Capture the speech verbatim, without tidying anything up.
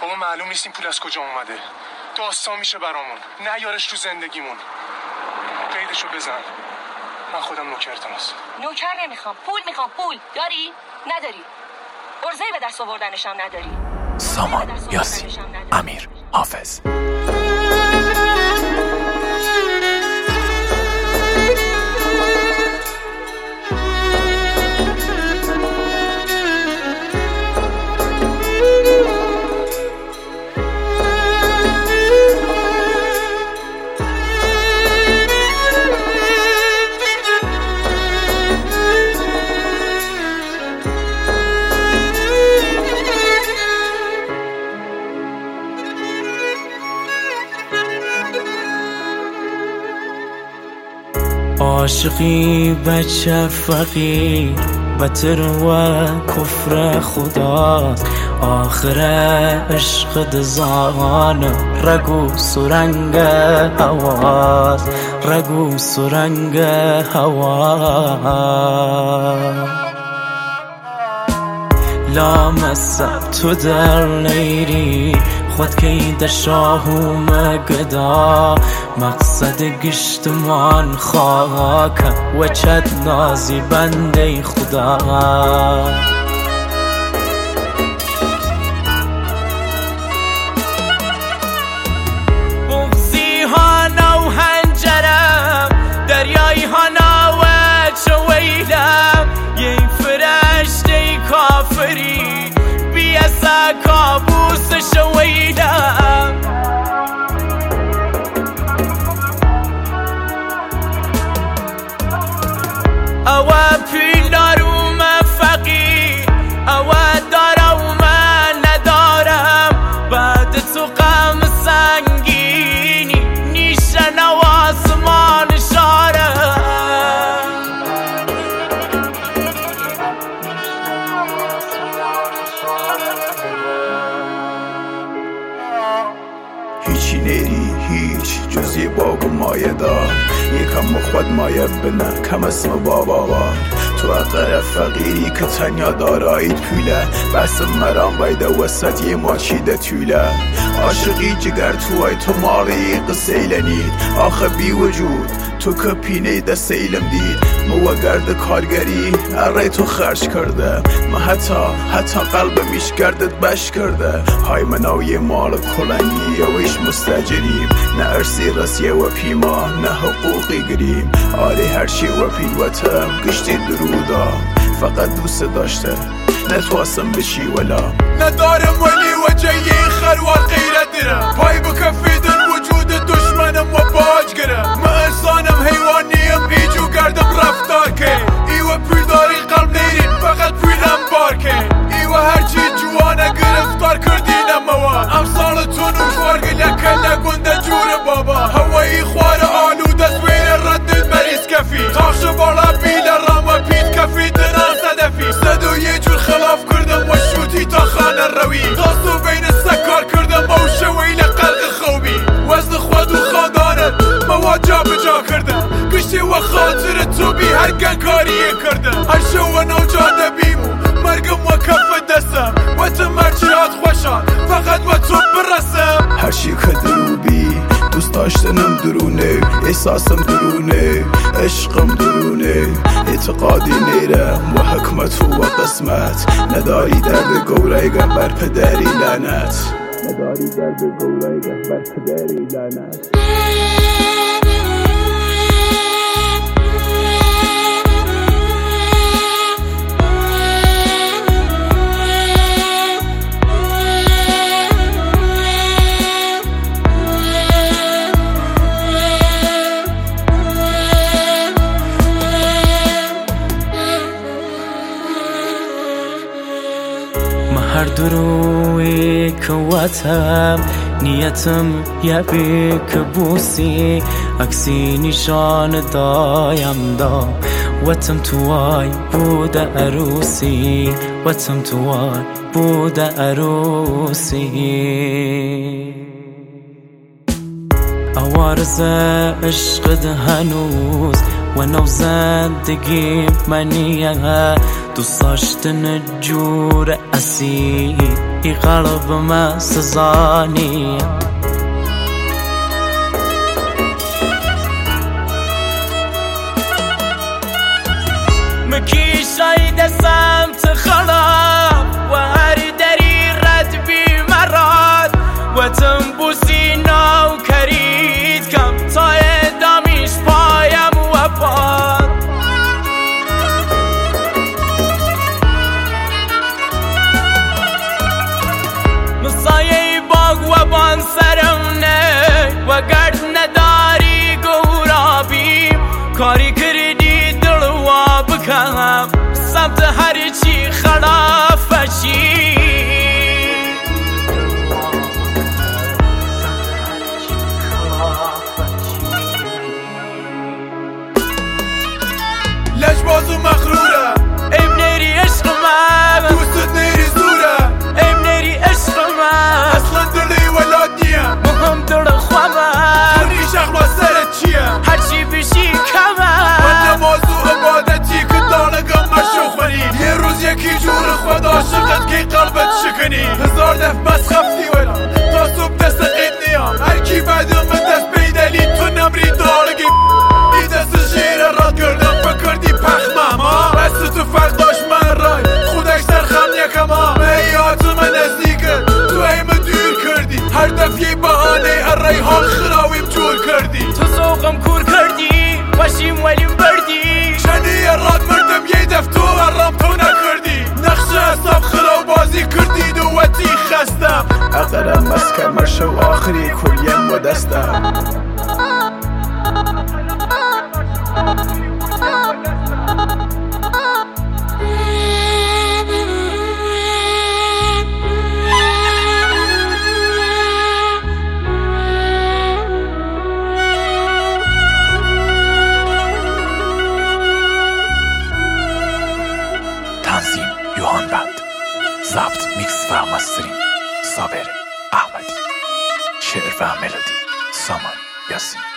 بابا معلوم نیست این پول از کجا اومده. داستان میشه برامون. نیارش تو زندگیمون. قیدشو بزن. من خودم نوکرتم هست. نوکر نمیخوام، پول میخوام. پول داری؟ نداری. ارزه به دست آوردنشم نداری. سامان یاسین، امیر حافظ. عاشقی بچه فقیر بتر و کفر خدا، آخر عشق دزان رگو سرنگ هواز، رگو سرنگ هواز. لامصب تو در نیری خود که در شاهو مگدا، مقصد گشتمان خاک و چد نازی بنده خدا. بغزی ها نو هنجرم دریایی ها نو چویلم، یه فرشته کافری بیاسا کابوس شویلم. اوا پیلارم فقیر، اوا دارم ندارم، بعد تو غم سنگینی نیشن و آسمان شارم. هیچی نیری هیچ جز یه باغ و مایه دار، یکم مخواد مایه بنه کم اسم بابا بار. تو اقر فقیری که تنیا دارایید پوله، بس مرام بایده وسط یه ماچیده توله. عاشقی جگر توی تو ماغی قسیلنید، آخه بی وجود تو که پینه ده سیلم دید. مو گرد کارگری اره تو خرج کرده، ما حتی حتی قلب میش گردت بش کرده. های مناوی مال کلنگی و ایش مستجریم، نه ارسی رسیه و پیما نه حقوقی گریم. آره هرچی و پیلوتم گشتی درودا، فقط دوست داشته نتواسم بشی ولا ندارم ولی وجهی خروار غیرت درم. پای بکفیدن وجود دشمنم و باج گرم. ما انسانم حیوانیم ایجو گردم رفتار که ایوه پول داری قلب نیرین فقط پولم بار که ایوه هرچی جوانه گرفتار کردینم موا. امثال تونو خوارگل یکل گنده جور بابا، هوایی خوار آلوده سویر ردید مریض کفی. تاخش بالا بیل رام و پیت کفی دنان صدفی. صدو یه جور خلاف کردم و شوتی تا خانه روی. تاسو بین سکار کردم و شویل قلق خوبی. وزن خود و خاندانت مواجه بجا کردم، گشتی و خاطر تو بی هر گنکاریه کردم. هر شو و نوجاده بیمو مرگم و کف دستم، و تو مرچیات خوشان فقط و تو برسم. هر چی که دروبی دوست داشتنم درونه، احساسم درونه، عشقم درونه. اعتقادی نیرم و حکمت و قسمت، نداری درد گورایگه بر پدری لعنت، نداری درد گورایگه بر پدری لعنت. هر دروی که واتم نیتم یبی که بوسی، عکسی نشان دایم دا واتم توای بود عروسی، واتم توای بود عروسی. عوارض عشق هنوز و نو زندگی منیه، دوست داشتن جور اصیل ای قلبم سزانی مکی شاید سمت خلا و هر دری رد بی مراد و تنبوسی نو کرید کم تا ادامیش پایم و پاد مسایه باگ و بان سرم نه و گرد نداری گورابیم کاری کردی دلوا بکنم سمت هر چی خلافشی لجبازو مخروره ایم نیری عشق من دوستت نیری زوره ایم نیری عشق من اصلا دلی ولاد نیه مهم دل خوامن تونی شخلا سرت چیه هرچی بشی کمن من نمازو عبادتی که دانگم مشو خونی یه روز یکی جور خود عاشقت که قلبت شکنی هزار دف بس خفتی ولا تا صبح دست قید نیام هر کی بعدم دست بیدلی تو نمری دارگی ای دست شیر را کردم فکردی پخمم بس تو فرق داشت من رای خودش سرخم یکم میات من نزدیکت تو ایم دور کردی هر دفعه بهانه هر رای حال خراویم جور کردی تو سوقم کور کردی باشیم ولیم بردی شنی راد مردم یه دف تو ارام تو نکردی نقش حساب خراب بازی کردی دوتی خستم اقرم مسکر مرشو آخری کلیم و دستم تنظیم یوهان بند، ضبط میکس و مسترینگ صابر احمدی، شعر و ملودی سامان یاسین.